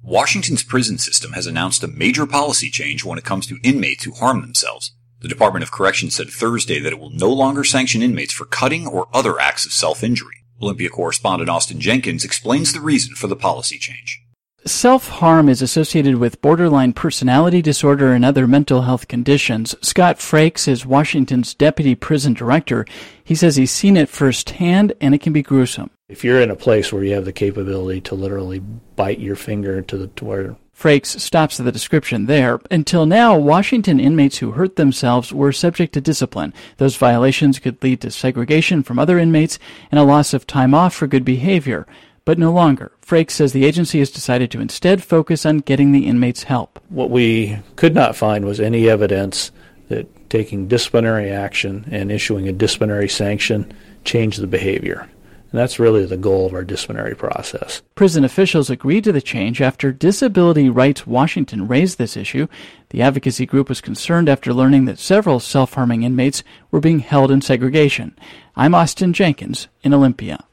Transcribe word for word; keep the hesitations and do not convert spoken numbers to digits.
Washington's prison system has announced a major policy change when it comes to inmates who harm themselves. The Department of Corrections said Thursday that it will no longer sanction inmates for cutting or other acts of self-injury. Olympia correspondent Austin Jenkins explains the reason for the policy change. Self-harm is associated with borderline personality disorder and other mental health conditions. Scott Frakes is Washington's deputy prison director. He says he's seen it firsthand, and it can be gruesome. If you're in a place where you have the capability to literally bite your finger to the to where... Frakes stops at the description there. Until now, Washington inmates who hurt themselves were subject to discipline. Those violations could lead to segregation from other inmates and a loss of time off for good behavior. But no longer. Frakes says the agency has decided to instead focus on getting the inmates help. What we could not find was any evidence that taking disciplinary action and issuing a disciplinary sanction changed the behavior. And that's really the goal of our disciplinary process. Prison officials agreed to the change after Disability Rights Washington raised this issue. The advocacy group was concerned after learning that several self-harming inmates were being held in segregation. I'm Austin Jenkins in Olympia.